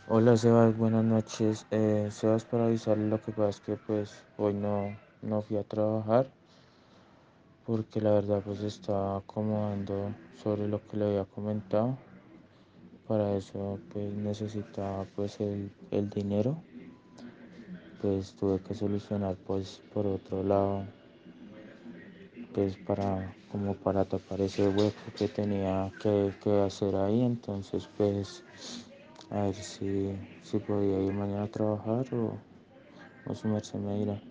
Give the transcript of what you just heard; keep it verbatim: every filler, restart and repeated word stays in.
Hola Sebas, buenas noches. Eh, Sebas, para avisarle, lo que pasa es que pues hoy no, no fui a trabajar porque la verdad pues estaba acomodando sobre lo que le había comentado. Para eso pues necesitaba pues el, el dinero. Pues tuve que solucionar pues por otro lado pues para como para tapar ese hueco que tenía que, que hacer ahí. Entonces pues a ver si, si podía ir mañana a trabajar o, o su merced me dirá.